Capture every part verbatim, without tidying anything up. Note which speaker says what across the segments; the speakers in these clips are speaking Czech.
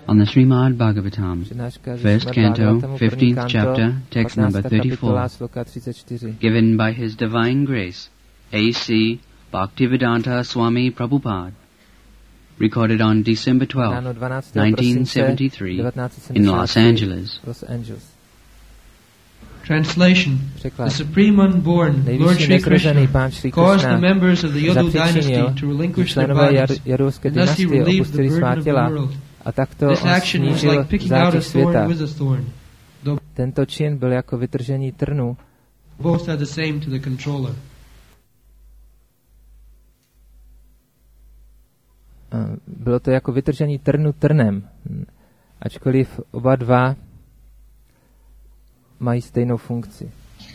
Speaker 1: On the Srimad Bhagavatam, first canto, fifteenth chapter, text number thirty-four, given by His Divine Grace, A C Bhaktivedanta Swami Prabhupada, recorded on December twelfth, nineteen seventy-three, in Los Angeles.
Speaker 2: Translation. The Supreme Unborn, Lord Shri Krishna, caused the members of the Yadu dynasty to relinquish their bodies, and thus he relieved the burden of the world. This action was like picking out a thorn with a thorn.
Speaker 3: Tento čin byl jako vytržení trnu.
Speaker 2: Both are the same to the controller.
Speaker 3: Bylo to jako vytržení trnu trnem, ačkoliv oba dva mají stejnou funkci.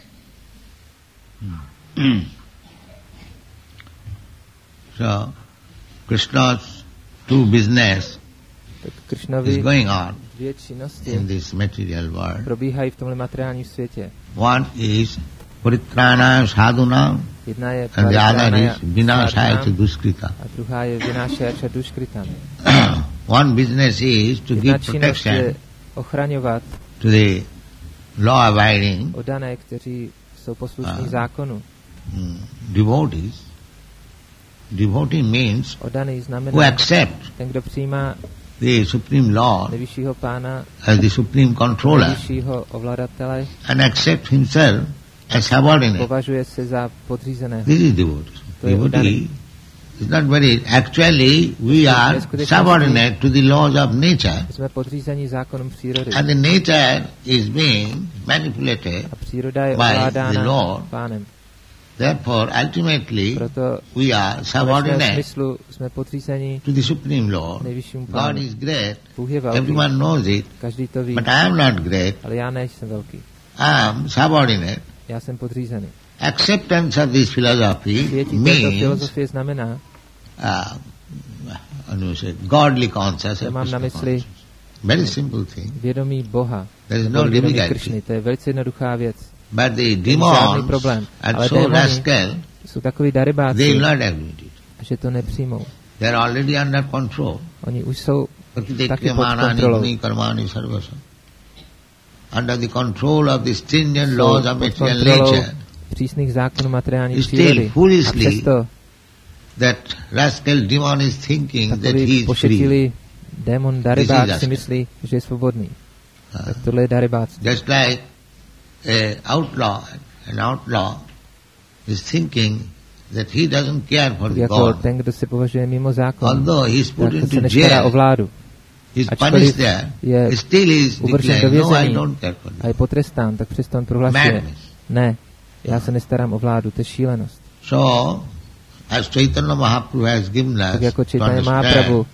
Speaker 4: So, Krishna's true business is going on in this material world.
Speaker 3: Probíhají v tomhle materiálním světě.
Speaker 4: One is Paritrana Sadhuna, and the other is Vinashaya Duskrita.
Speaker 3: A druhá je Vinashaya Duskrita.
Speaker 4: One business is to give protection to the law-abiding
Speaker 3: odané, kteří jsou poslušní zákonu.
Speaker 4: Devotees. Devotee means
Speaker 3: odaný znamená
Speaker 4: who accept
Speaker 3: ten, kdo přijímá
Speaker 4: the Supreme Lord
Speaker 3: nejvyššího pána
Speaker 4: as the Supreme Controller
Speaker 3: nejvyššího ovladatele
Speaker 4: and accept himself as subordinate.
Speaker 3: Považuje se za podřízeného.
Speaker 4: This is devotee. Devotee is not very... Actually, we are subordinate to the laws of nature.
Speaker 3: Jsme podřízení zákonům přírody.
Speaker 4: And the nature is being manipulated by the Lord.
Speaker 3: Pánem.
Speaker 4: Therefore, ultimately, we are subordinate
Speaker 3: jsme podřízení
Speaker 4: to the Supreme Lord. God is great. Everyone knows it.
Speaker 3: Každý to ví.
Speaker 4: But I am not great.
Speaker 3: Ale já nejsem velký.
Speaker 4: I am subordinate.
Speaker 3: Já jsem podřízený.
Speaker 4: Acceptance of this philosophy means
Speaker 3: filozofie znamená
Speaker 4: uh, godly consciousness.
Speaker 3: Mám na mysli
Speaker 4: very simple thing.
Speaker 3: Vědomí Boha.
Speaker 4: There is no difficulty.
Speaker 3: To je velice jednoduchá věc.
Speaker 4: But the demons and so rascal,
Speaker 3: jsou takový darebáci,
Speaker 4: they will not agree with it.
Speaker 3: Že to nepřijmou.
Speaker 4: They are already under control.
Speaker 3: Oni už jsou taky pod kontrolou.
Speaker 4: Under the control of the stringent laws of material nature.
Speaker 3: Přísných zákonů materiální přírody. A přesto
Speaker 4: that rascal demon is thinking that he is free.
Speaker 3: Démon darebák si myslí, že je svobodný. Uh, tak tohle je darebáctví.
Speaker 4: Just like a outlaw, an outlaw is thinking that he doesn't care for the
Speaker 3: jako
Speaker 4: God.
Speaker 3: Ten, kdo se považuje mimo zákon,
Speaker 4: although he is put
Speaker 3: tak
Speaker 4: into
Speaker 3: se nestará o vládu.
Speaker 4: He is punished there.
Speaker 3: Je
Speaker 4: still is declaring, no, I don't care for
Speaker 3: a je potrestán, tak přesto on prohlašuje, ne, já se nestarám o vládu, to je šílenost.
Speaker 4: So, as Chaitanya Mahaprabhu has given us
Speaker 3: tak jako Chaitanya Mahaprabhu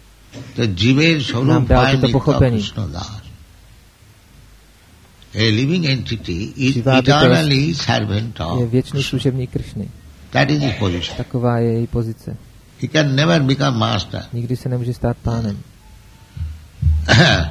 Speaker 4: nám dal toto pochopení. A living entity is eternally servant of
Speaker 3: je věčný služebník Krishny.
Speaker 4: That is his position.
Speaker 3: Taková je její pozice.
Speaker 4: He can never become master.
Speaker 3: Nikdy se nemůže stát pánem.
Speaker 4: uh,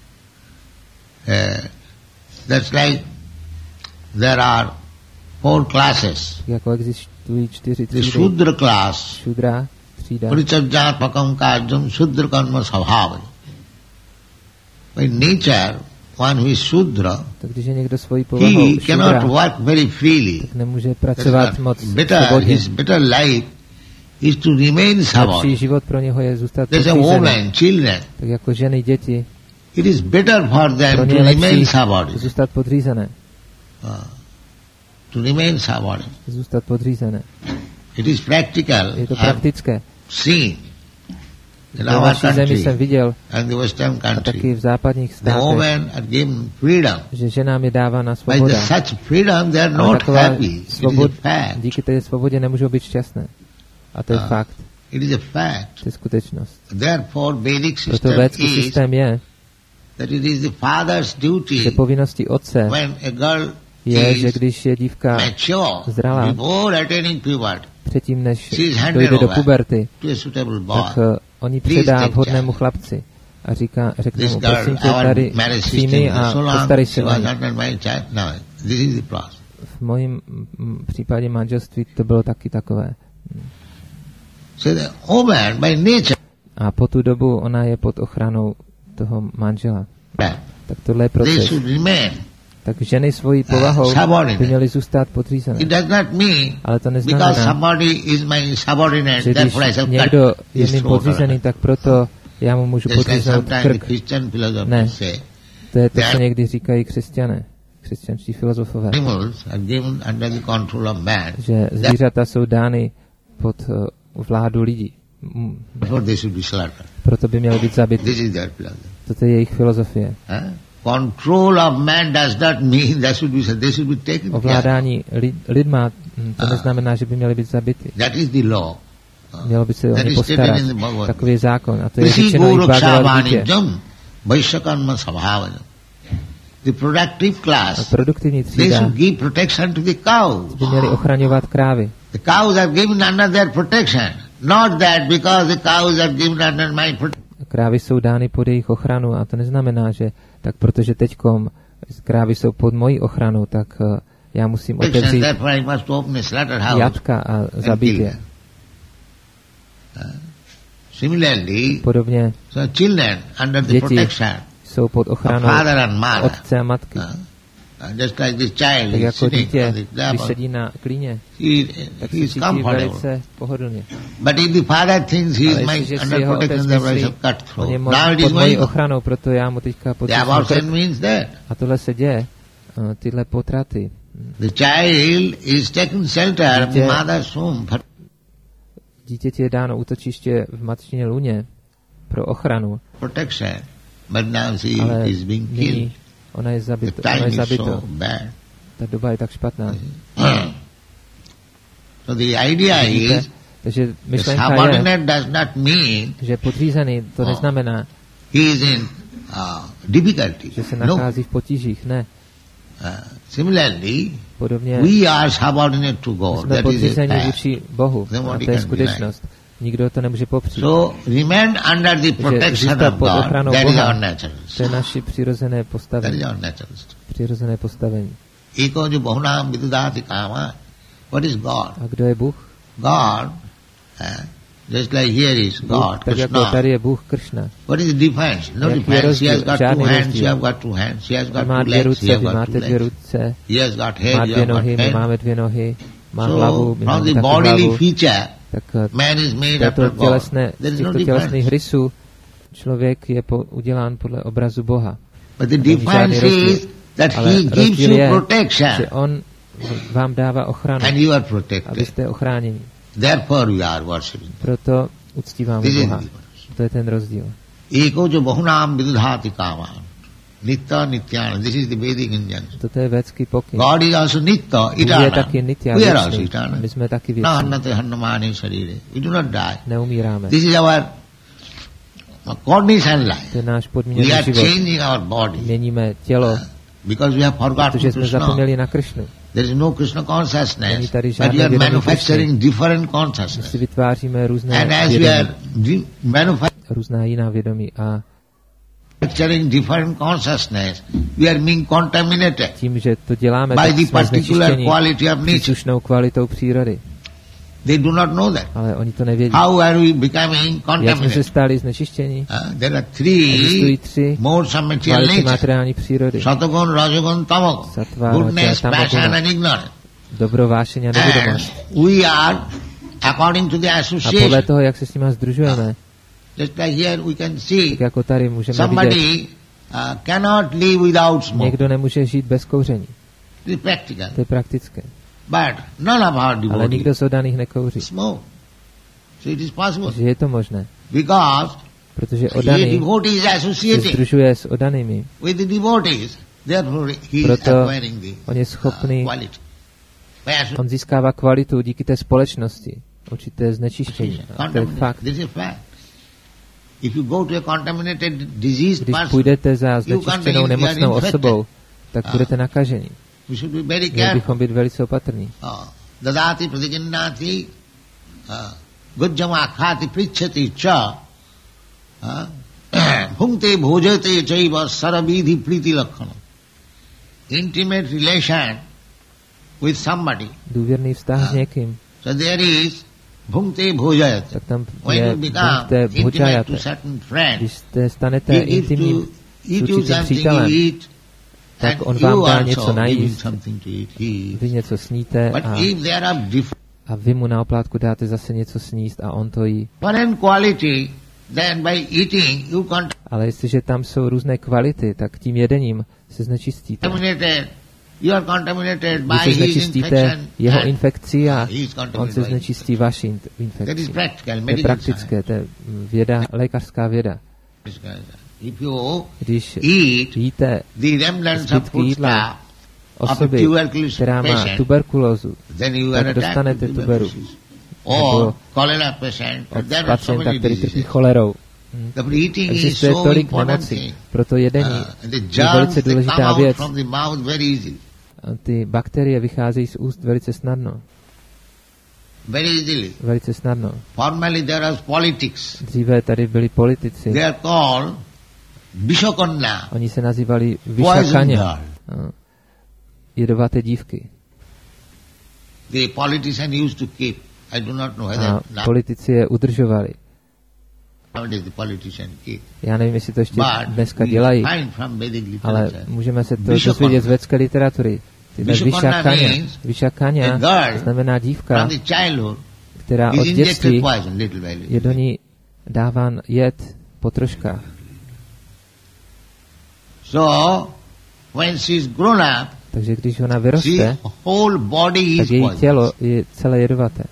Speaker 4: that's like there are four classes.
Speaker 3: Jako existují čtyři
Speaker 4: třídy. The Shudra class.
Speaker 3: Shudra třída.
Speaker 4: Parichajjatmakam kajam Shudra karma svabhavai. By nature, one who is Shudra, he cannot work very freely.
Speaker 3: Tak nemůže pracovat moc
Speaker 4: better, his better life is to remain subordinate.
Speaker 3: Život pro něho je zůstat
Speaker 4: There's a woman, children.
Speaker 3: Tak jako ženy, děti.
Speaker 4: It is better for them to remain subordinate.
Speaker 3: Zůstat podřízené.
Speaker 4: Uh, to remain subordinate.
Speaker 3: Zůstat podřízené.
Speaker 4: It is practical.
Speaker 3: Je to praktické.
Speaker 4: Seen.
Speaker 3: V naší zemi jsem viděl,
Speaker 4: and the Western country,
Speaker 3: a taky v západních státech,
Speaker 4: the women are given freedom.
Speaker 3: Že ženám je dávána svoboda.
Speaker 4: By such freedom they are not happy.
Speaker 3: Svobod,
Speaker 4: it is a fact.
Speaker 3: Díky té svobodě nemůžou být šťastné. A to je uh, fakt.
Speaker 4: It is a fact.
Speaker 3: To je skutečnost.
Speaker 4: Therefore, Vedic system
Speaker 3: Proto védský systém je,
Speaker 4: that it is the father's duty,
Speaker 3: že povinností otce
Speaker 4: when a girl
Speaker 3: je, že když je dívka zralá,
Speaker 4: before attaining puberty,
Speaker 3: předtím, než dojde do puberty, tak uh, oni předá vhodnému chlapci a říká, řekne mu, prosím tě, tady přijmi a postarej se o ní. V mojím případě manželství to bylo taky takové. A po tu dobu ona je pod ochranou toho manžela. Tak tohle je proces. Tak ženy svojí povahou by měly zůstat podřízené. Ale to neznamená, že když někdo je mým podřízený, tak proto já mu můžu podříznout krk. Ne, to je to, co někdy říkají křesťané, křesťanští filozofové. Že zvířata jsou dány pod vládu lidí. Proto by měly být zabity. Toto je jejich filozofie.
Speaker 4: Control of man does not mean that should be, they should be taken care.
Speaker 3: Ovládání lid, lidma, to neznamená, že by měly být zabity.
Speaker 4: That is the law.
Speaker 3: Mělo by se o ně postarat. Takový je zákon. A to je řečeno i v Bhagavad Gita.
Speaker 4: The productive class,
Speaker 3: produktivní třída,
Speaker 4: they should give protection to the cows.
Speaker 3: By měli ochraňovat krávy.
Speaker 4: The cows are given under their protection. Not that because the cows are given under my protection.
Speaker 3: Krávy jsou dány pod jejich ochranu a to neznamená, že tak protože teďkom krávy jsou pod mojí ochranou, tak uh, já musím otevřít jatka a zabít je. Podobně děti jsou pod ochranou otce a matky. Tak jako dítě, když sedí na klíně, tak se cítí velice pohodlně. Ale jestliže si jeho otec myslí, on je pod mojí ochranou, proto já mu teďka podříznu krk. A tohle se děje, tyhle potraty. Dítěti je dáno útočiště v matčině lůně pro ochranu. Ale nyní ona je zabito. Ona je zabito. Ta doba je tak špatná.
Speaker 4: So the idea is,
Speaker 3: takže myšlenka je, že podřízený to neznamená, že se nachází v potížích. Ne.
Speaker 4: Similarly,
Speaker 3: podobně
Speaker 4: we are subordinate to God.
Speaker 3: Jsme podřízení vůči Bohu. A to je skutečnost. Nikdo to nemůže popřít.
Speaker 4: So remain under the protection of God. That is our natural.
Speaker 3: To je naše přirozené postavení.
Speaker 4: That is our natural.
Speaker 3: Přirozené postavení.
Speaker 4: Eko jo bahunam vidudati kama. What is God?
Speaker 3: A kdo je Bůh?
Speaker 4: God, eh, just like here is God,
Speaker 3: Bůh, tak jako tady je Bůh Krishna.
Speaker 4: What is the difference? No difference. He has got two hands, you have got two hands. He has got two legs, you have got two legs. He has got head, you have got head.
Speaker 3: My máme dvě nohy, má
Speaker 4: so,
Speaker 3: hlavu, my máme
Speaker 4: taky hlavu. Feature,
Speaker 3: tak
Speaker 4: man is made
Speaker 3: after tělesné, z těchto tělesných rysů člověk je po, udělán podle obrazu Boha.
Speaker 4: But the difference is that he gives you protection.
Speaker 3: Že on vám dává ochranu.
Speaker 4: And you are protected.
Speaker 3: Abyste ochráněni.
Speaker 4: Therefore we are worshiping.
Speaker 3: Proto uctíváme Boha. To je ten rozdíl.
Speaker 4: Eko jo bahunam vidudhati kama. Nitya nityana. This is the Vedic injunction.
Speaker 3: Toto je védský pokyn.
Speaker 4: God is also nitya, eternal.
Speaker 3: Je taky nitya,
Speaker 4: we are also eternal.
Speaker 3: My jsme taky věční.
Speaker 4: Na hannate hannamani sharire. We do not die.
Speaker 3: Neumíráme.
Speaker 4: This is our condition life.
Speaker 3: To je náš podmíněný
Speaker 4: život.
Speaker 3: We
Speaker 4: are changing our body.
Speaker 3: Měníme tělo.
Speaker 4: Because we have forgotten
Speaker 3: protože jsme
Speaker 4: Krishna.
Speaker 3: zapomněli na Krishnu.
Speaker 4: There is no Krishna consciousness,
Speaker 3: but
Speaker 4: we are manufacturing different consciousness.
Speaker 3: Si vytváříme různé
Speaker 4: and as we are manufacturing
Speaker 3: různá jiná vědomí a
Speaker 4: manufacturing different consciousness, we are being contaminated
Speaker 3: tím, že to děláme,
Speaker 4: by the particular quality of nature.
Speaker 3: Příslušnou kvalitou přírody.
Speaker 4: They do not know that.
Speaker 3: Ale oni to nevědí.
Speaker 4: How are we becoming contaminated?
Speaker 3: Jak jsme se stali znečištění?
Speaker 4: Uh, there are three
Speaker 3: tři
Speaker 4: modes of material nature.
Speaker 3: materiální přírody.
Speaker 4: Satagun, rajagun, tamagun.
Speaker 3: Sattva,
Speaker 4: goodness, passion and ignorance.
Speaker 3: Dobro, vášeň a nevědomost.
Speaker 4: We are according to the association.
Speaker 3: A podle toho, jak se s nimi sdružujeme.
Speaker 4: Uh, just like here we can see.
Speaker 3: Tak jako tady můžeme
Speaker 4: somebody
Speaker 3: vidět.
Speaker 4: Uh, cannot live without smoke.
Speaker 3: Někdo nemůže žít bez kouření.
Speaker 4: To je practical.
Speaker 3: To je praktické.
Speaker 4: But none of our devotees
Speaker 3: ale nikdo z oddaných nekouří.
Speaker 4: Smoke. So it is possible.
Speaker 3: Takže je to možné.
Speaker 4: Because
Speaker 3: protože oddaný se združuje s oddanými.
Speaker 4: With the devotees, therefore he is
Speaker 3: proto
Speaker 4: acquiring the
Speaker 3: on je schopný,
Speaker 4: uh,
Speaker 3: on získává kvalitu díky té společnosti, určité znečištění. To je fakt.
Speaker 4: This is fact. If you go to a contaminated diseased
Speaker 3: Když půjdete za znečištěnou nemocnou osobou, tak budete nakaženi.
Speaker 4: We should be very
Speaker 3: careful. Měli bychom být velice opatrní.
Speaker 4: Dadati pratijinnati gujjama khati prichati cha bhungte bhojate chaiva sarabidhi priti lakkhana. Intimate relation with somebody.
Speaker 3: Důvěrný vztah s někým.
Speaker 4: So there is bhungte bhojayate.
Speaker 2: Tak tam je bhungte bhojayate. Když jste stanete intimním s určitým přítelem, tak on vám dá něco najíst, vy něco sníte a, a vy mu na oplátku dáte zase něco sníst a on to jí. Ale jestliže tam jsou různé kvality, tak tím jedením se znečistíte. Vy se znečistíte jeho infekcí a on se znečistí vaší infekcí. To je praktické, to je věda, lékařská věda. Když jíte zbytky jídla osoby, která má tuberkulózu, tak dostanete tuberu. Nebo od pacienta, který trpí cholerou. Existuje tolik nemocí, proto jedení je velice důležitá věc. Ty bakterie vycházejí z úst velice snadno. Velice snadno. Dříve tady byli politici. Oni se nazývali Vishakanya, jedovaté dívky. A politici je udržovali. Já nevím, jestli to ještě dneska dělají, ale můžeme se to dozvědět z védské literatury. Vishakanya, Vishakanya znamená dívka, která od dětství je do ní dáván jed po troškách. Takže když ona vyroste, tak její tělo je celé jedovaté.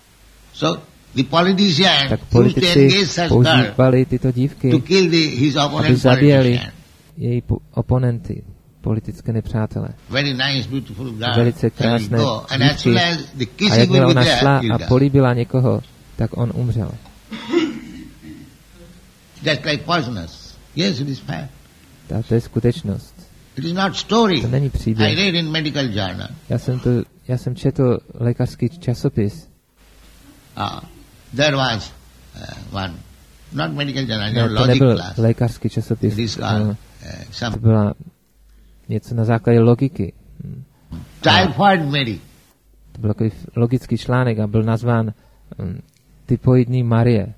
Speaker 2: Tak politici používali tyto dívky, aby zabíjeli její oponenty, politické nepřátele. Velice krásné dívky. A jakmile ona šla a políbila někoho, tak on umřel. Ta, to je skutečnost. To není příběh. Já jsem, to, já jsem četl lékařský časopis.
Speaker 4: Uh, there was uh, one, not medical journal,
Speaker 2: no, to
Speaker 4: logic
Speaker 2: nebyl
Speaker 4: class.
Speaker 2: Lékařský časopis.
Speaker 4: This called, uh, some
Speaker 2: to byla něco na základě logiky.
Speaker 4: Typhoid Mary.
Speaker 2: To byl takový logický článek a byl nazván um, typoidní Marie.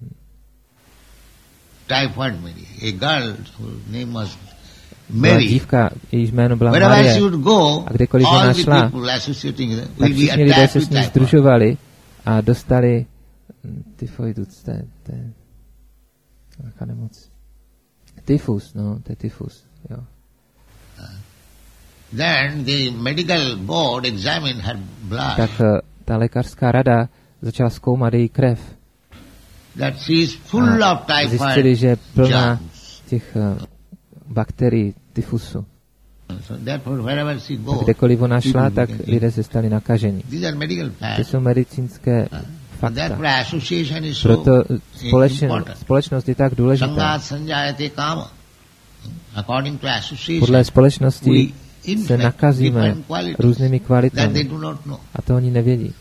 Speaker 4: Typhoid Mary. A girl whose name was Mary.
Speaker 2: Dívka, jejíž jméno byla Marie. A kdekoliv ona šla, tak všichni lidé se s ní sdružovali a dostali tyfoidu, to je, to je jaká nemoc. Tyfus, no, to je tyfus, jo.
Speaker 4: Then the medical board examined her blood.
Speaker 2: Tak ta lékařská rada začala zkoumat její krev.
Speaker 4: That she is full of typhoid.
Speaker 2: Zjistili, že je plná těch uh, bakterií tyfusu.
Speaker 4: So therefore, wherever she goes,
Speaker 2: kdekoliv ona šla, tak lidé se stali nakaženi. To jsou medicínské fakta. Proto společen, společnost je tak důležitá. Podle společnosti se nakazíme různými kvalitami a to oni nevědí.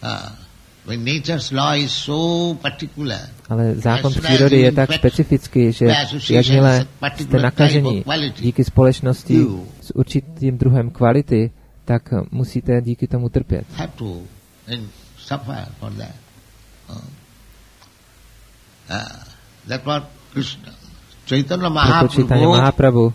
Speaker 2: Ale zákon přírody je tak specifický, že jakmile jste nakaženi díky společnosti s určitým druhem kvality, tak musíte díky tomu trpět. Proto Chaitanya Mahaprabhu,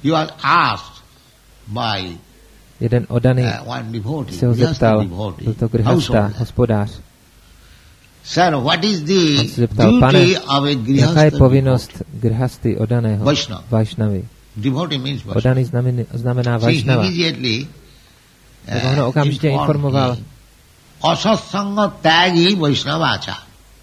Speaker 2: jeden odaný se ho zeptal, byl to grihasta, hospodář.
Speaker 4: Sir, what is the
Speaker 2: On se zeptal, pane, jaká je povinnost grihasty odaného Vaishnavy? Odaný znamená, znamená Vaishnava. Tak on ho okamžitě informoval.
Speaker 4: Asatsanga tagi Vaishnavacha.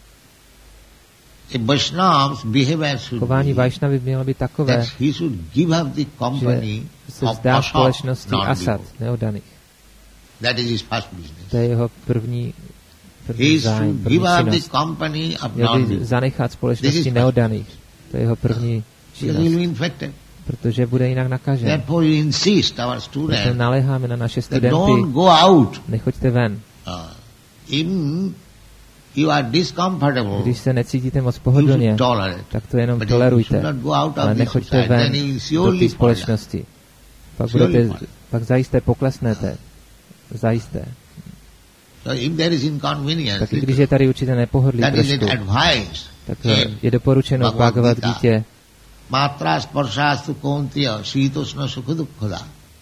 Speaker 2: Chování Vaishnavy mělo být takové, že se vzdá společnosti asat, neodaných. To je jeho první První zájem, první činnost. Měl by zanechat společnosti neodaných. To je jeho první činnost. Protože bude jinak nakažen. Proto naléháme na naše studenty, nechoďte ven. Když se necítíte moc pohodlně, tak to jenom tolerujte. Ale nechoďte ven do té společnosti. Pak, budete, pak zajisté poklesnete. Zajisté. Tak i když je tady určité nepohodlí trošku, tak je doporučeno v Bhagavad Gítě
Speaker 4: Matra sparsastu kontiya šítosna sukha-dukkha.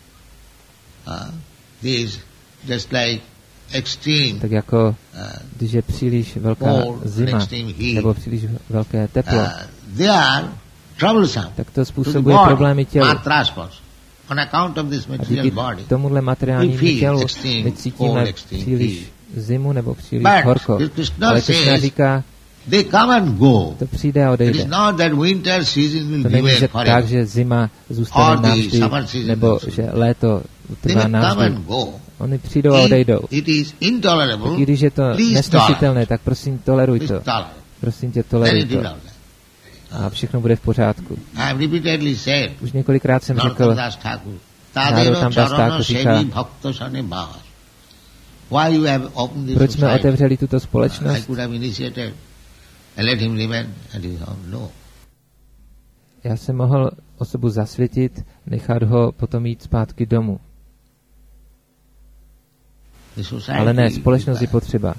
Speaker 4: This just like extreme.
Speaker 2: Tak jako když je příliš velká zima nebo příliš velké teplo,
Speaker 4: they are troublesome.
Speaker 2: Tak to způsobuje problémy tělu.
Speaker 4: Matra spars. On account of this material body.
Speaker 2: Tomuhle materiálnímu tělu my cítíme příliš zimu nebo příliš horko. Ale Krishna říká,
Speaker 4: they come and go.
Speaker 2: To přijde a odejde.
Speaker 4: It is not that winter season will
Speaker 2: to není, že
Speaker 4: forever.
Speaker 2: Tak, že zima zůstane navždy, nebo že léto trvá navždy. Oni přijdou a odejdou.
Speaker 4: It is intolerable.
Speaker 2: Tak když je to nesnesitelné, tak prosím toleruj to. Prosím tě, toleruj to. A všechno bude v pořádku. Už několikrát jsem řekl, Narottam Das Thakur říká, proč jsme otevřeli tuto společnost? Já jsem mohl osobu zasvětit, nechat ho potom jít zpátky domů. Ale ne, společnost je potřeba.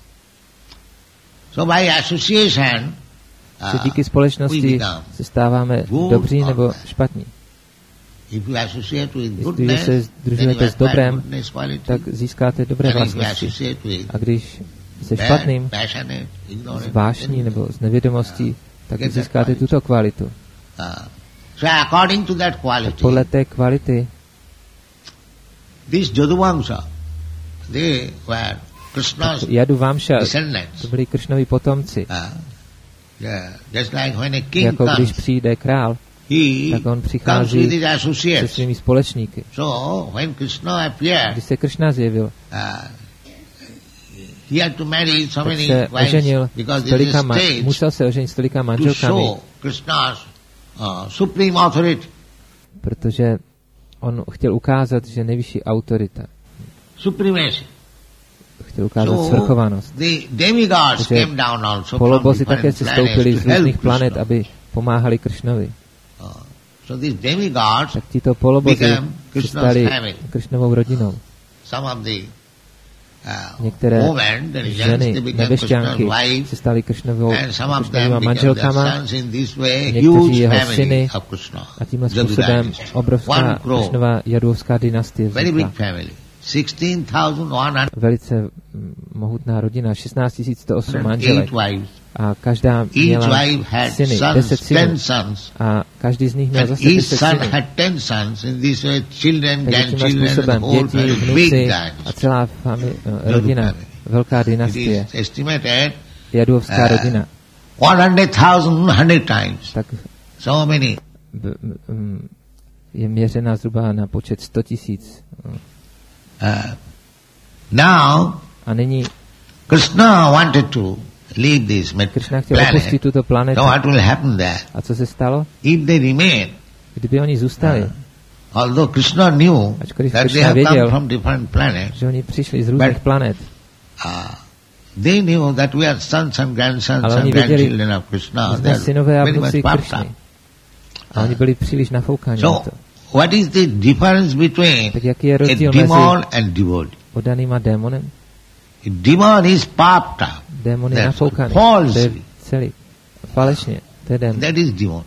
Speaker 2: Že díky společnosti se stáváme dobří nebo špatní. Jestliže se združujete s dobrem, tak získáte dobré vlastnosti. A když se špatným, s vášní nebo s nevědomostí, tak získáte tuto kvalitu. Tak podle té kvality Yaduvamsa, to byli Kršnovi potomci. Jako když přijde král, tak on přichází se svými společníky. Když se Kršna zjevil, tak se oženil s tolika ma- musel se oženit s tolika manželkami, protože on chtěl ukázat, že nejvyšší autorita. Chtěl ukázat svrchovanost. Takže polobozy také se stoupili z různých planet, aby pomáhali Kršnovi. Tak tito polobozy se stali Kršnovou rodinou. Některé ženy, nebešťanky, se staly Kršnovou, Kršnovýma manželkama, někteří jeho syny a tímhle způsobem obrovská Kršnova Jaduvská dynastie vznikla. Velice mohutná rodina, šestnáct tisíc sto osm manželek. A každá měla syny, deset synů. A každý z nich měl zase deset synů. Takže tímhle způsobem děti, vnuci a celá fami- rodina, velká dynastie, Jaduvská rodina. Tak je měřena zhruba na počet sto tisíc.
Speaker 4: Uh, now,
Speaker 2: a nyní
Speaker 4: Krishna wanted to leave this
Speaker 2: Krishna chtěl opustit tuto planetu.
Speaker 4: So what will happen there?
Speaker 2: A co se stalo?
Speaker 4: If they remain,
Speaker 2: kdyby oni zůstali,
Speaker 4: uh, although Krishna knew
Speaker 2: ačkoliv
Speaker 4: that
Speaker 2: Krishna
Speaker 4: they have
Speaker 2: věděl,
Speaker 4: come from different planets,
Speaker 2: že oni přišli z různých planet,
Speaker 4: uh, they knew that we are sons and grandsons
Speaker 2: ale
Speaker 4: and grandchildren of Krishna.
Speaker 2: Jsme synové a vnuci Krishny. A oni byli příliš nafoukáni na to.
Speaker 4: What is the difference between
Speaker 2: tak jaký je rozdíl
Speaker 4: a demon and devotee?
Speaker 2: Odaným a démonem?
Speaker 4: A demon is puffed up.
Speaker 2: Démon je nafoukaný. To je celý. Falešně. To je démon.
Speaker 4: That is demon.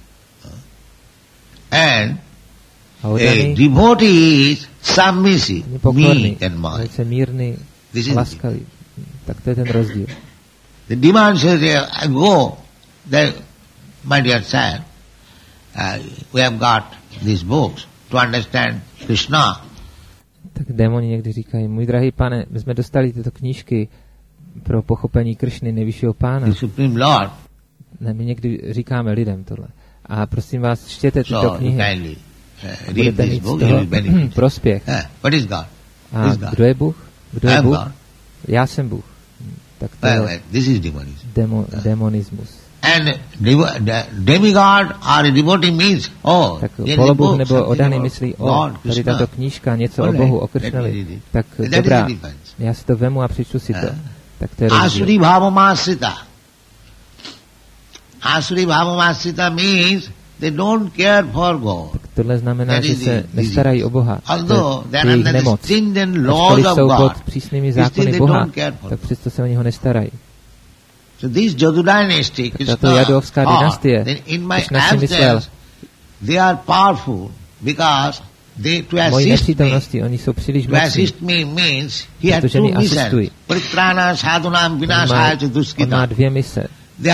Speaker 4: And a, a devotee is submissive, meek and mild.
Speaker 2: Velice mírný, laskavý. Tak to je ten rozdíl.
Speaker 4: The demon says, I go, there, my dear son, uh, we have got these books to understand Krishna.
Speaker 2: Tak démoni někdy říkají, můj drahý pane, my jsme dostali tyto knížky pro pochopení Kršny, nejvyššího pána.
Speaker 4: The Supreme Lord.
Speaker 2: Ne, my někdy říkáme lidem tohle. A prosím vás, čtěte tyto
Speaker 4: so,
Speaker 2: knihy.
Speaker 4: Kindly, uh,
Speaker 2: budete mít z toho prospěch.
Speaker 4: Uh, what is God?
Speaker 2: A
Speaker 4: is God?
Speaker 2: Kdo je Bůh? Kdo je Bůh? Já jsem Bůh. Tak to
Speaker 4: well,
Speaker 2: je
Speaker 4: well, this is demonism.
Speaker 2: Demo, uh. demonismus.
Speaker 4: And the demigod or a devotee means, oh,
Speaker 2: tak polobůh nebo odaný myslí, o, tady tato knížka, něco o Bohu, o Kršnovi. Tak dobrá, já si to vemu a přečtu si to. Tak to je rozdíl.
Speaker 4: Asuri bhavamasrita. Asuri bhavamasrita means they don't care for God.
Speaker 2: Tak tohle znamená, že se nestarají o Boha. To je jejich nemoc. Ačkoliv jsou pod přísnými zákony Boha, tak přesto se o něho nestarají. Tato Jadovská dynastie, Krishna si myslel, mojí nepřítomnosti, oni jsou příliš mocní, protože mi asistují. On má dvě mise.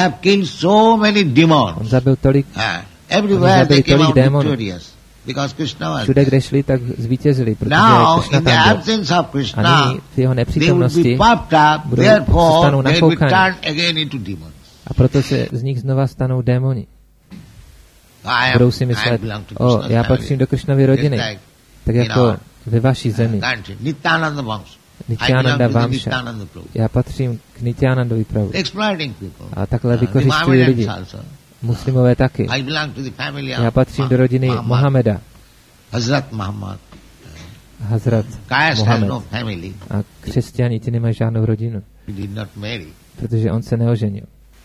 Speaker 2: On zabil tolik, oni zabili tolik démonů. Všude, kde šli, tak zvítězili, protože Krishna tam byl. A nyní v jeho nepřítomnosti budou, se stanou nafoukaní. A proto se z nich znova stanou démoni. Budou si myslet, o, já patřím do Krishnovy rodiny, tak jako ve vaší zemi. Nityananda Vamša. Já patřím k Nityanandovi Prabhu. A takhle vykořišťují lidi. Muslimové taky. Já patřím do rodiny Mohameda.
Speaker 3: Hazrat Muhammad.
Speaker 2: Hazrat Mohamed. A křesťani, ti nemají žádnou rodinu. Protože on se neoženil.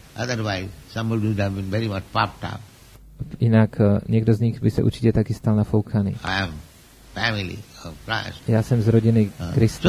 Speaker 2: Jinak někdo z nich by se určitě taky stal nafoukaný. Já jsem z rodiny Krista.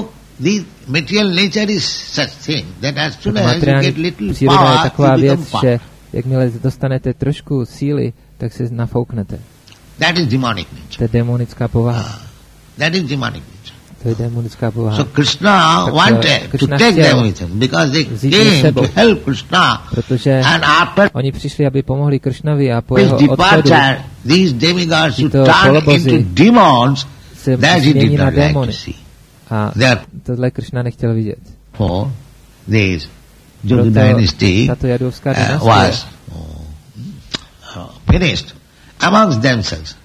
Speaker 2: Materiální příroda je taková věc, že jakmile dostanete trošku síly, tak se nafouknete. To je démonická povaha. To je démonická povaha.
Speaker 3: So Krishna tak, wanted Krishna to take them with him because they came to help Krishna.
Speaker 2: Protože
Speaker 3: and after
Speaker 2: oni přišli, aby pomohli Krishnovi a po jeho odchodu
Speaker 3: these demigods should turn into demons that he did not like to see.
Speaker 2: A tohle Krishna nechtěl vidět.
Speaker 3: For this Jadu dynasty uh, was uh, finished amongst themselves.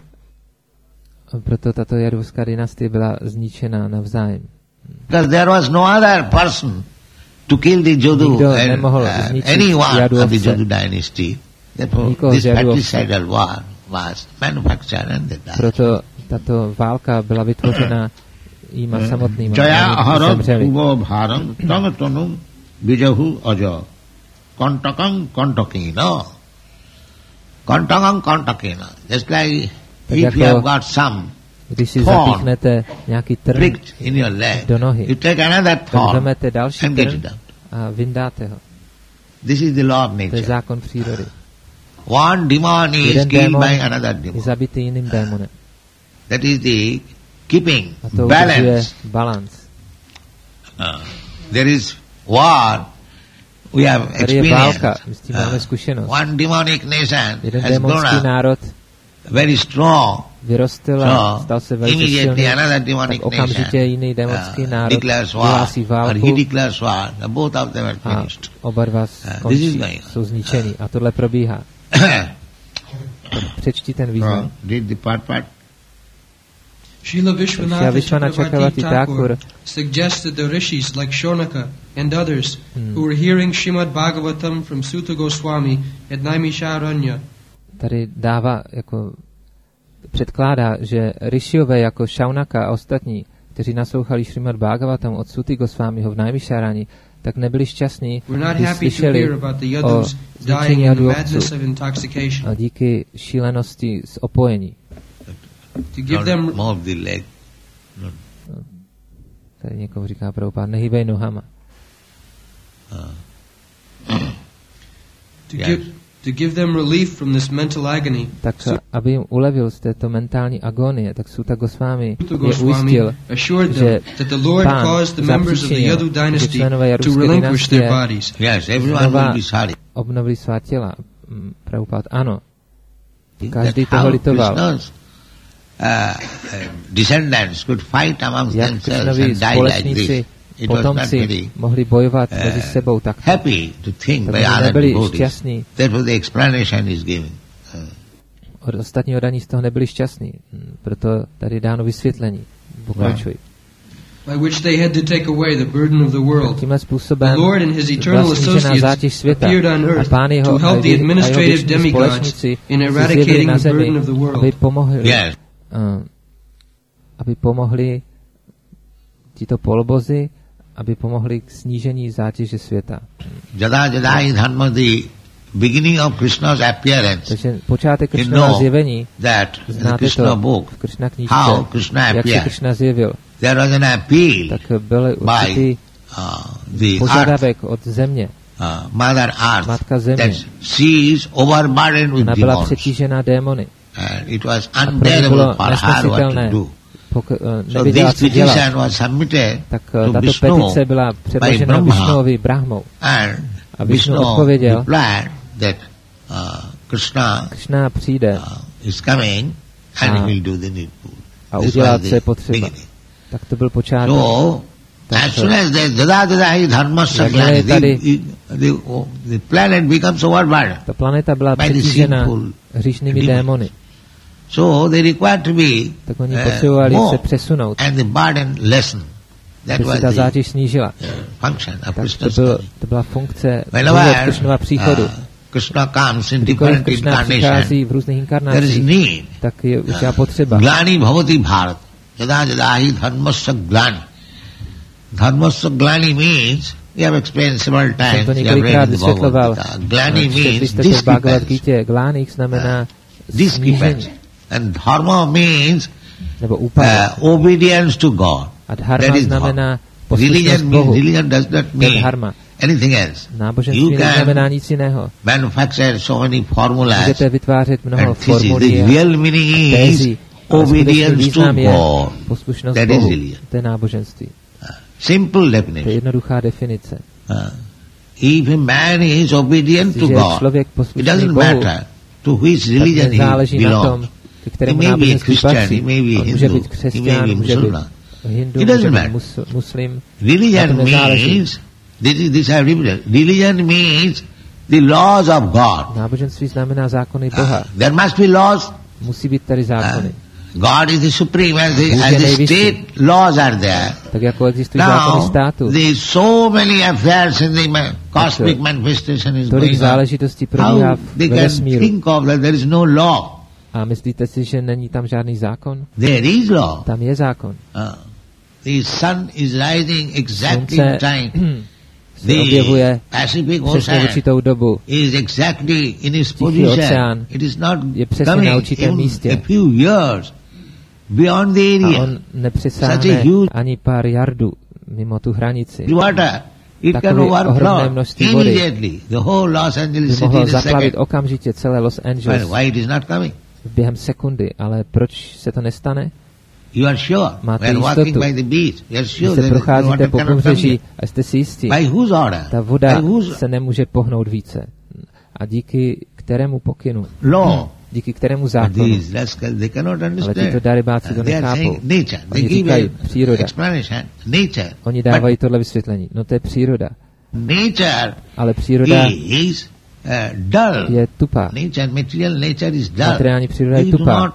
Speaker 2: Proto tato Jadovská dynastie byla zničena navzájem.
Speaker 3: Because there was no other person to kill the Jadu and uh, anyone of the Jadu dynasty. Therefore, this fratricidal war was manufactured and that.
Speaker 2: Proto tato válka byla vytvořena jima samotnýma.
Speaker 3: Jaya aharat uvo bharam tangatanum vijahu aja kontakam kontakina kontakam kontakina. Just like if you have got some thorn pricked in your leg, you take another thorn and get it out.
Speaker 2: A vyndáte ho.
Speaker 3: This is the law of nature.
Speaker 2: To je zákon přírody.
Speaker 3: One demon is
Speaker 2: Jeden
Speaker 3: killed
Speaker 2: démon
Speaker 3: by another demon.
Speaker 2: Je zabitý jiným démonem.
Speaker 3: That is the keeping
Speaker 2: A to
Speaker 3: balance.
Speaker 2: balance.
Speaker 3: Uh, there is war. We have experienced. Uh, one demonic nation
Speaker 2: Jeden
Speaker 3: has grown up
Speaker 2: národ
Speaker 3: very strong.
Speaker 2: Vyrostl a stal se velice silný, tak okamžitě jiný démonský národ vyhlásí válku a oba dva skončí, jsou zničeni. A tohle probíhá. Přečti ten význam.
Speaker 5: Srila Vishwanath Chakravarti Thakur suggested the rishis like Shonaka and others hmm. who were hearing Srimad Bhagavatam from Sutta Goswami at Naimisharanya.
Speaker 2: Tady dává jako předkládá, že rishiové jako Shaunaka a ostatní, kteří naslouchali Srimad Bhagavatam od Suty Goswamiho v Naimisharani, tak nebyli šťastní, když slyšeli o zničení jadůvců a díky šílenosti z opojení.
Speaker 5: To give them
Speaker 2: tady někomu říká Prabhupád, nehýbej nohama.
Speaker 5: To give To give them relief from this mental agony.
Speaker 2: Tak aby jim ulevil z této mentální agonie, tak Suta Goswami je ujistil, že Pán zapříčinil, že členové Jadovské dynastie znova obnovili svá těla. Prabhupád, ano. Každý toho litoval. Jak Krishnovi společníci potomci mohli bojovat uh, mezi sebou tak. Takže nebyli šťastní. Od ostatní odaní z toho nebyli šťastní. Proto tady dáno vysvětlení. Pokračuj.
Speaker 5: By which they had to take away the burden of the world.
Speaker 2: Tímhle způsobem
Speaker 5: the Lord and his eternal associates
Speaker 2: appeared
Speaker 5: on earth to help the administrative demigods in eradicating the burden of the world.
Speaker 2: Aby pomohli, yes. uh, aby pomohli tito polbozy, aby pomohli k snížení zátěže světa.
Speaker 3: Jada jada dharmadi
Speaker 4: beginning of Krishna's appearance,
Speaker 2: takže počátek Krishnova zjevení,
Speaker 4: that
Speaker 2: znáte
Speaker 4: Krishna
Speaker 2: to
Speaker 4: book,
Speaker 2: v Krishna knížce,
Speaker 4: how Krishna
Speaker 2: jak se
Speaker 4: appeared.
Speaker 2: Krishna zjevil.
Speaker 4: There was an appeal
Speaker 2: tak byl určitý
Speaker 4: by, uh,
Speaker 2: požadavek od země,
Speaker 4: uh, Mother Earth,
Speaker 2: Matka země,
Speaker 4: that she is overburdened with
Speaker 2: ona byla
Speaker 4: demons.
Speaker 2: přetížená démony.
Speaker 4: And it was unbearable for her what to do.
Speaker 2: Pok-
Speaker 4: so this petition was submitted
Speaker 2: tak
Speaker 4: to
Speaker 2: tato
Speaker 4: Vishnu
Speaker 2: petice byla předložena Vishnuovi Brahmou.
Speaker 4: And
Speaker 2: a Vishnu odpověděl,
Speaker 4: replied that uh, Krishna,
Speaker 2: Krishna přijde
Speaker 4: uh, is coming and he will do the needful.
Speaker 2: A udělat, co je potřeba. Tak to byl počátek.
Speaker 4: So, as soon as the Dadadadahi Dharmasya planet, the, the, the planet becomes overburdened.
Speaker 2: Ta planeta byla přetížena hříšnými démony.
Speaker 4: So they required to be
Speaker 2: tak oni potřebovali
Speaker 4: uh,
Speaker 2: se přesunout.
Speaker 4: And the burden lessen. That
Speaker 2: aby se ta zátěž snížila.
Speaker 4: Function of
Speaker 2: tak to, byl, to byla funkce Krishnova příchodu.
Speaker 4: Uh, Krishna comes in different incarnations.
Speaker 2: V různých inkarnacích.
Speaker 4: There is need.
Speaker 2: Tak je určitá potřeba.
Speaker 4: Glani bhavati bharat. Yada jadahi dharmasya glani. Dharmasya glani means, we have explained several times.
Speaker 2: To několikrát vysvětloval.
Speaker 4: Glani means
Speaker 2: discrepancy. Glani znamená
Speaker 4: discrepancy. And dharma means
Speaker 2: nebo úpadek.
Speaker 4: Uh, obedience to God.
Speaker 2: A dharma znamená
Speaker 4: religion means, religion does not mean anything else.
Speaker 2: Náboženství neznamená nic jiného.
Speaker 4: Manufacture so many formulas.
Speaker 2: Můžete vytvářet mnoho formulí
Speaker 4: the real meaning is obedience to God.
Speaker 2: Poslušnost
Speaker 4: that
Speaker 2: Bohu.
Speaker 4: Is religion.
Speaker 2: To je náboženství.
Speaker 4: Uh, simple definition.
Speaker 2: To je jednoduchá definice.
Speaker 4: Uh, if a man is obedient to God, it doesn't matter to which religion he belongs. He may be a Christian, he may be a Hindu, he may be Muslim. It doesn't matter.
Speaker 2: Muslim,
Speaker 4: religion means, this is this I have repeated, religion means the laws of God.
Speaker 2: Náboženství znamená zákony Boha.
Speaker 4: Uh, there must be laws.
Speaker 2: Musí být tady zákony.
Speaker 4: Uh, God is the supreme, as the, as the state laws are there.
Speaker 2: Tak jako existují zákony státu.
Speaker 4: There is so many affairs in the ma- cosmic manifestation is
Speaker 2: tolik
Speaker 4: going
Speaker 2: záležitostí
Speaker 4: on.
Speaker 2: probíhá
Speaker 4: How they
Speaker 2: ve
Speaker 4: can
Speaker 2: vesmíru.
Speaker 4: think of that there is no law?
Speaker 2: A myslíte si, že není tam žádný zákon?
Speaker 4: There is law.
Speaker 2: Tam je zákon.
Speaker 4: Uh, the sun is rising exactly in time.
Speaker 2: Se objevuje
Speaker 4: Pacific
Speaker 2: přesně v určitou dobu.
Speaker 4: Is exactly in its
Speaker 2: Tichý
Speaker 4: position.
Speaker 2: oceán
Speaker 4: It is not
Speaker 2: je přesně na určitém místě.
Speaker 4: A few years beyond the area.
Speaker 2: A on nepřesáhne ani pár jardů mimo tu hranici.
Speaker 4: Water. It can overflow immediately. The whole Los Angeles city
Speaker 2: mohlo
Speaker 4: in a
Speaker 2: zaplavit
Speaker 4: second.
Speaker 2: okamžitě celé Los Angeles.
Speaker 4: Well, why it is not coming?
Speaker 2: Během sekundy, ale proč se to nestane?
Speaker 4: You are sure.
Speaker 2: Máte
Speaker 4: We are
Speaker 2: jistotu.
Speaker 4: walking by the beach. You are sure
Speaker 2: Když se procházíte po pobřeží a jste si jistí,
Speaker 4: by whose order?
Speaker 2: Ta voda
Speaker 4: by whose...
Speaker 2: se nemůže pohnout více. A díky kterému pokynu?
Speaker 4: Law.
Speaker 2: Díky kterému zákonu? Ale tyto darebáci to nechápou. Oni říkají příroda. Oni dávají tohle vysvětlení. No to je příroda. Ale příroda je tupá. Materiální příroda je tupá.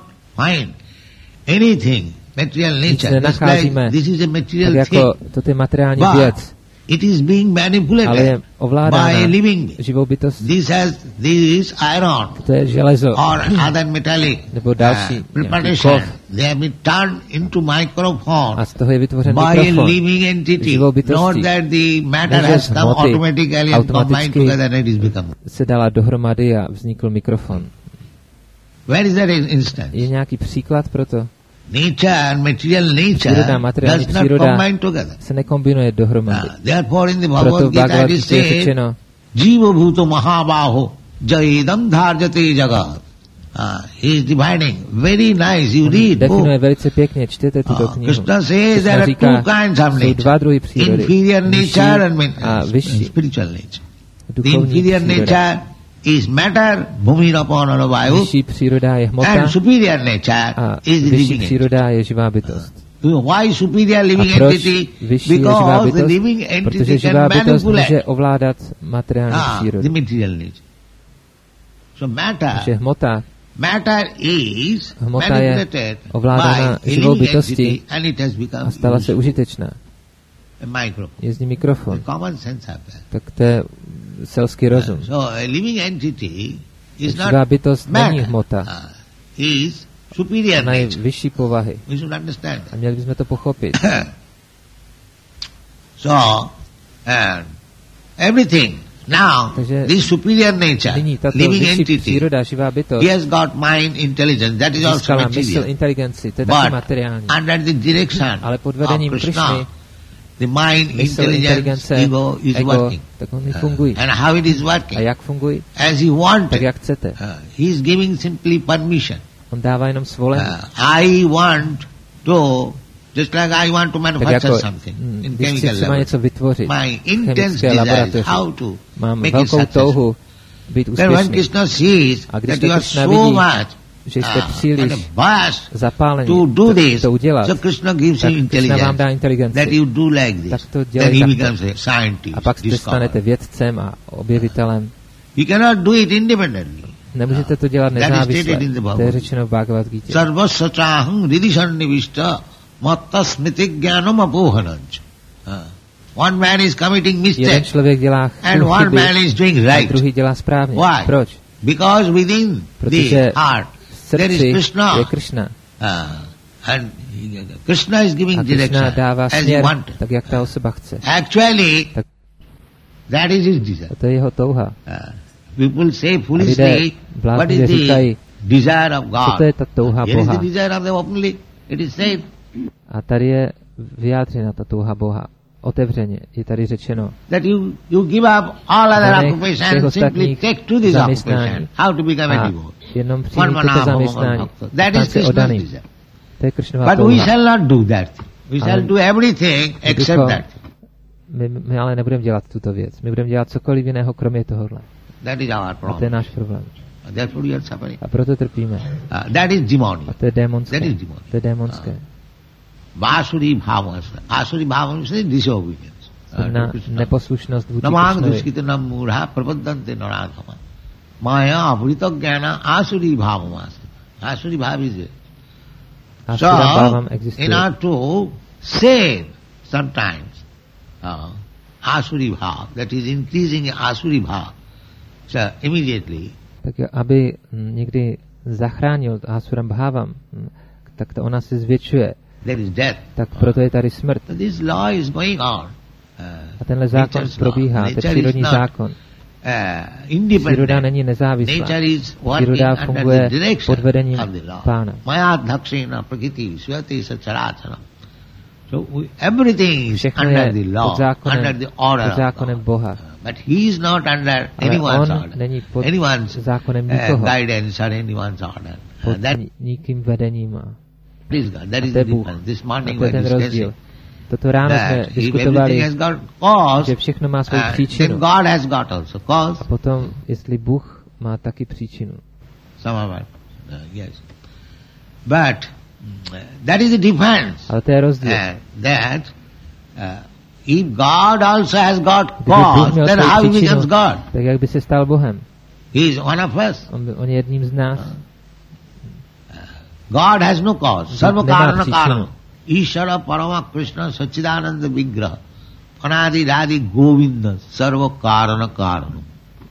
Speaker 2: Nic nenacházíme, tak jako to je materiální věc.
Speaker 4: It is being manipulated
Speaker 2: ale je ovládána živou bytostí.
Speaker 4: This has this iron
Speaker 2: to je železo
Speaker 4: or other metallic
Speaker 2: nebo další
Speaker 4: uh, preparation. They have been turned into microphone
Speaker 2: a z toho je vytvořen
Speaker 4: by
Speaker 2: mikrofon
Speaker 4: a living entity.
Speaker 2: živou bytostí.
Speaker 4: Not that the matter has come automatically and combined together and it is become.
Speaker 2: Se dala dohromady a vznikl mikrofon.
Speaker 4: Where is that instance?
Speaker 2: Je nějaký příklad pro to?
Speaker 4: Nature, material nature
Speaker 2: příroda, materiální
Speaker 4: does not
Speaker 2: příroda
Speaker 4: combine together.
Speaker 2: Se nekombinuje dohromady.
Speaker 4: Uh, therefore in the
Speaker 2: Proto
Speaker 4: Bhagavad Gita it is
Speaker 2: je řečeno,
Speaker 4: Jiva bhuto mahabaho jaidam dharjate jagat. Uh, he is dividing. Very nice. You read.
Speaker 2: Definuje velice pěkně, čtěte tuto
Speaker 4: uh,
Speaker 2: knihu.
Speaker 4: Krishna says there are two kinds of nature.
Speaker 2: Dva druhy přírody.
Speaker 4: Inferior nature and,
Speaker 2: a vyšší.
Speaker 4: Spiritual nature. The inferior nature is matter, bhumi rapana vayu.
Speaker 2: Vyšší příroda je hmota.
Speaker 4: And superior nature is the living
Speaker 2: příroda je živá bytost.
Speaker 4: Why superior living entity? Because the living entity can manipulate.
Speaker 2: Může ovládat materiální
Speaker 4: ah,
Speaker 2: přírodu.
Speaker 4: The material nature. So matter.
Speaker 2: Takže hmota.
Speaker 4: Matter is
Speaker 2: hmota je ovládána živou bytostí a stala se užitečná. Je z ní mikrofon. Tak to je selský rozum. Živá bytost není hmota. Ona je vyšší povahy. A měli bychom to pochopit.
Speaker 3: Now, this superior nature, living entity,
Speaker 2: příroda, živá bytost,
Speaker 3: he has got mind, intelligence, that is also material. But under the direction of Krishna, the mind, intelligence, ego is ego, working. Uh, and how it is working? As he wanted. Uh, he is giving simply permission. Uh, I want to, just like I want to manufacture jako, something mm, in chemical laboratory. My intense desire is how to make it successful. Then when Krishna sees that you are so much
Speaker 2: že jste příliš
Speaker 3: zapálení to, do this, to udělat, so Krishna gives
Speaker 2: tak
Speaker 3: you
Speaker 2: Krishna vám dá inteligenci,
Speaker 3: that you do like this.
Speaker 2: Tak to dělej takto. A pak se stanete vědcem a objevitelem.
Speaker 3: You cannot do it independently.
Speaker 2: Nemůžete to dělat nezávisle. To je řečeno v Bhagavad Gita.
Speaker 3: Sarvasachaham ridisannivishta matta smritik jnanam apohananch. One man is committing mistake and one man is doing right.
Speaker 2: Druhý dělá správně.
Speaker 3: Why?
Speaker 2: Proč?
Speaker 3: Because within the heart there is Krishna.
Speaker 2: Je Krishna.
Speaker 3: Uh, and Krishna is giving direction as he wanted.
Speaker 2: Tak jak ta osoba chce.
Speaker 3: Actually, tak, that is his desire.
Speaker 2: To je jeho touha.
Speaker 3: Uh, people say foolishly, what is the desire of God?
Speaker 2: To je ta touha
Speaker 3: Here
Speaker 2: Boha.
Speaker 3: Is the desire of the openly. It is said.
Speaker 2: A tady je vyjádřena ta touha Boha. Otevřeně je tady řečeno,
Speaker 3: that you, you give up all other occupations, simply take to this occupation, how to become a devotee.
Speaker 2: Jenom přijmi toto zaměstnání.
Speaker 3: That is Krishna's desire.
Speaker 2: To je Krishnova
Speaker 3: But we shall not do that. We shall do everything except that.
Speaker 2: My, my ale nebudeme dělat tuto věc. My budeme dělat cokoliv jiného, kromě tohohle.
Speaker 3: That is our problem.
Speaker 2: A to je náš problém.
Speaker 3: Therefore we are suffering.
Speaker 2: A proto trpíme.
Speaker 3: Uh, that is demonic.
Speaker 2: A to je démonské.
Speaker 3: That is demonic.
Speaker 2: To je démonské. Uh.
Speaker 3: Vasuri bhavas. Asuri bhavas is disobedience.
Speaker 2: Na neposlušnost vůči
Speaker 3: Namang
Speaker 2: Krishnovi.
Speaker 3: duskitanam murha prapaddante naradhama. Maya avrita jnana asuri bhavamas. Asuri bhav is it. So, in order to save sometimes uh, asuri bhav, that is increasing asuri bhav, so immediately.
Speaker 2: Tak aby někdy zachránil asuram bhavam, tak to ona se zvětšuje.
Speaker 3: There is death.
Speaker 2: Tak proto je tady smrt.
Speaker 3: So this law is going on. Uh,
Speaker 2: a tenhle zákon probíhá, to je přírodní zákon.
Speaker 3: Uh,
Speaker 2: Příroda není nezávislá. Příroda funguje pod vedením Pána.
Speaker 3: So everything is under the law,
Speaker 2: zákonem,
Speaker 3: under the order
Speaker 2: pod zákonem Boha.
Speaker 3: But he is not under anyone's order, anyone's uh, guidance or anyone's order.
Speaker 2: Pod uh, that nikým vedením.
Speaker 3: This God, that is the difference. This morning we are discussing.
Speaker 2: Toto ráno jsme diskutovali, že všechno má svou příčinu. A potom, jestli Bůh má taky příčinu. Ale to je rozdíl.
Speaker 3: If God also has got cause, then how he becomes God?
Speaker 2: Tak jak by se stal Bohem?
Speaker 3: He is one of us.
Speaker 2: On, on je jedním z nás.
Speaker 3: God has no cause. Sarva karana karana. Ishara Parama Krishna Sachidananda Vigraha Anadi Radhi Govinda Sarva Karana Karana.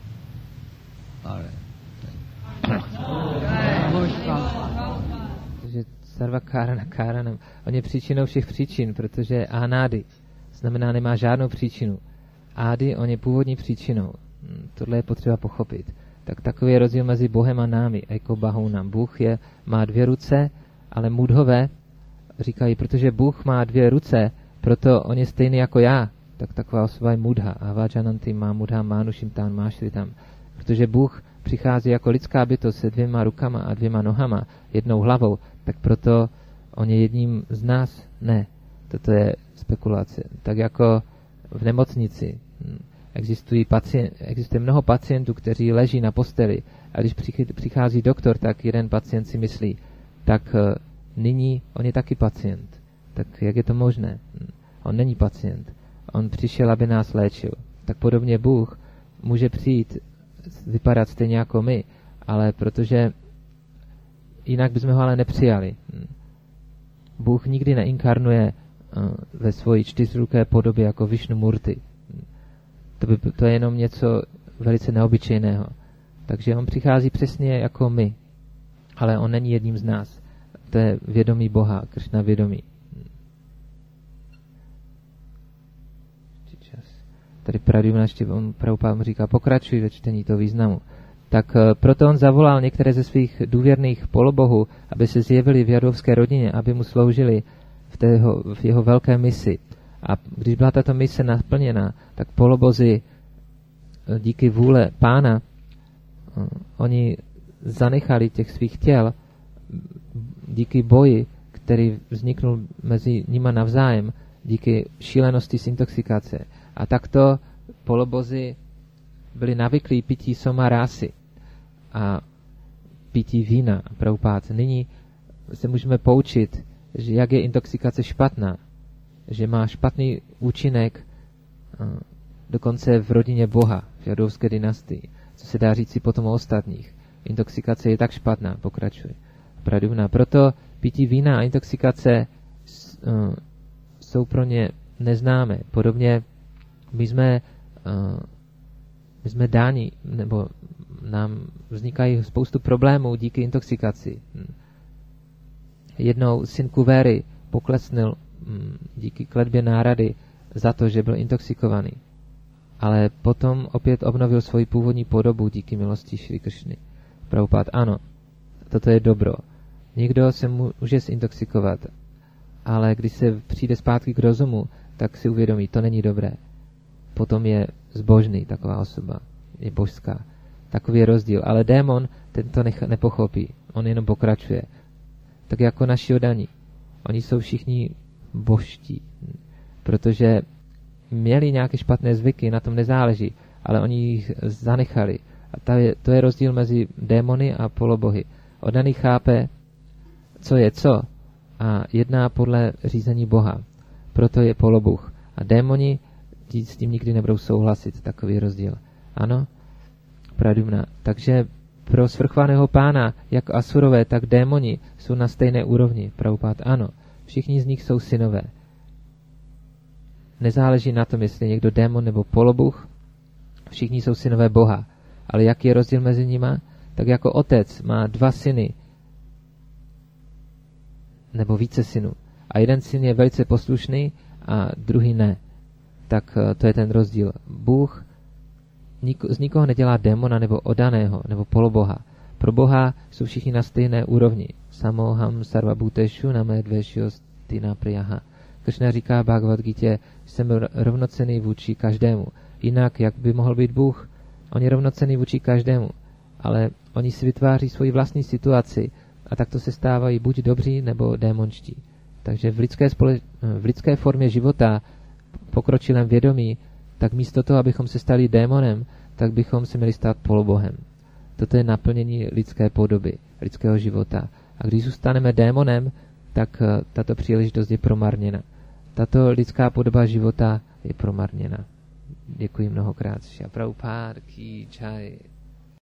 Speaker 2: Takže Sarva Karana Karanam. On je příčinou všech příčin, protože Anády znamená nemá žádnou příčinu. Ády, on je původní příčinou. Tohle je potřeba pochopit. Tak takový je rozdíl mezi Bohem a námi, jako Bahounam. Bůh je, má dvě ruce, ale mudhové říkají, protože Bůh má dvě ruce, proto on je stejný jako já, tak taková osoba je mudha. A Vajananti má mudha, mánušim tam, mášli tam. Protože Bůh přichází jako lidská bytost se dvěma rukama a dvěma nohama, jednou hlavou, tak proto on je jedním z nás. Ne, toto je spekulace. Tak jako v nemocnici existují pacient, existuje mnoho pacientů, kteří leží na posteli a když přichází doktor, tak jeden pacient si myslí, tak nyní on je taky pacient. Tak jak je to možné? On není pacient. On přišel, aby nás léčil. Tak podobně Bůh může přijít, vypadat stejně jako my, ale protože jinak bychom ho ale nepřijali. Bůh nikdy neinkarnuje ve svoji čtyřruké podobě jako Višnu Murti. To, by, to je jenom něco velice neobyčejného. Takže on přichází přesně jako my, ale on není jedním z nás. To je vědomí Boha, Kršna vědomí. tady Pradyumna ještě, on Prabhupád mu říká, pokračuj ve čtení toho významu. Tak uh, proto on zavolal některé ze svých důvěrných polobohů, aby se zjevili v jadovské rodině, aby mu sloužili v, tého, v jeho velké misi. A když byla tato mise naplněna, tak polobozy díky vůle pána, uh, oni zanechali těch svých těl díky boji, který vzniknul mezi nima navzájem, díky šílenosti z intoxikace. A takto polobozy byli navyklí pití soma rásy a pití vína. Prabhupád. Nyní se můžeme poučit, že jak je intoxikace špatná, že má špatný účinek dokonce v rodině Boha, v jadovské dynastii, co se dá říct si potom o ostatních. Intoxikace je tak špatná, pokračuje Pradyumna. Proto pití vína a intoxikace uh, jsou pro ně neznámé. Podobně my jsme, uh, my jsme dáni, nebo nám vznikají spoustu problémů díky intoxikaci. Jednou syn Kuvéry poklesnul um, díky kletbě Nárady za to, že byl intoxikovaný. Ale potom opět obnovil svoji původní podobu díky milosti Šri Kršny. Prabhupád, ano, toto je dobro. Někdo se může zintoxikovat, ale když se přijde zpátky k rozumu, tak si uvědomí, to není dobré. Potom je zbožný taková osoba, je božská. Takový je rozdíl. Ale démon ten to nech- nepochopí. On jenom pokračuje. Tak jako naši odaní. Oni jsou všichni božtí, protože měli nějaké špatné zvyky, na tom nezáleží, ale oni jich zanechali. A to je, to je rozdíl mezi démony a polobohy. Odaný chápe, co je co, a jedná podle řízení Boha. Proto je polobuch. A démoni s tím nikdy nebudou souhlasit. Takový rozdíl. Ano? Pradyumna. Takže pro svrchovaného pána, jak asurové, tak démoni jsou na stejné úrovni. Prabhupád. Ano. Všichni z nich jsou synové. Nezáleží na tom, jestli je někdo démon nebo polobuch. Všichni jsou synové Boha. Ale jaký je rozdíl mezi nima? Tak jako otec má dva syny, nebo více synů. A jeden syn je velice poslušný a druhý ne. Tak to je ten rozdíl. Bůh niko, z nikoho nedělá démona nebo odaného, nebo poloboha. Pro Boha jsou všichni na stejné úrovni. Samoham sarvabhuteshu namedveshyosti priyaha. Kršna říká Bhagavad Gita, jsem rovnocenný vůči každému. Jinak, jak by mohl být Bůh? On je rovnocenný vůči každému. Ale oni si vytváří svoji vlastní situaci a takto se stávají buď dobří, nebo démonští. Takže v lidské, spole- v lidské formě života, pokročilém vědomí, tak místo toho, abychom se stali démonem, tak bychom se měli stát polobohem. Toto je naplnění lidské podoby, lidského života. A když zůstaneme démonem, tak tato příležitost je promarněna. Tato lidská podoba života je promarněna. Děkuji mnohokrát. Šri Prabhupád ki jai.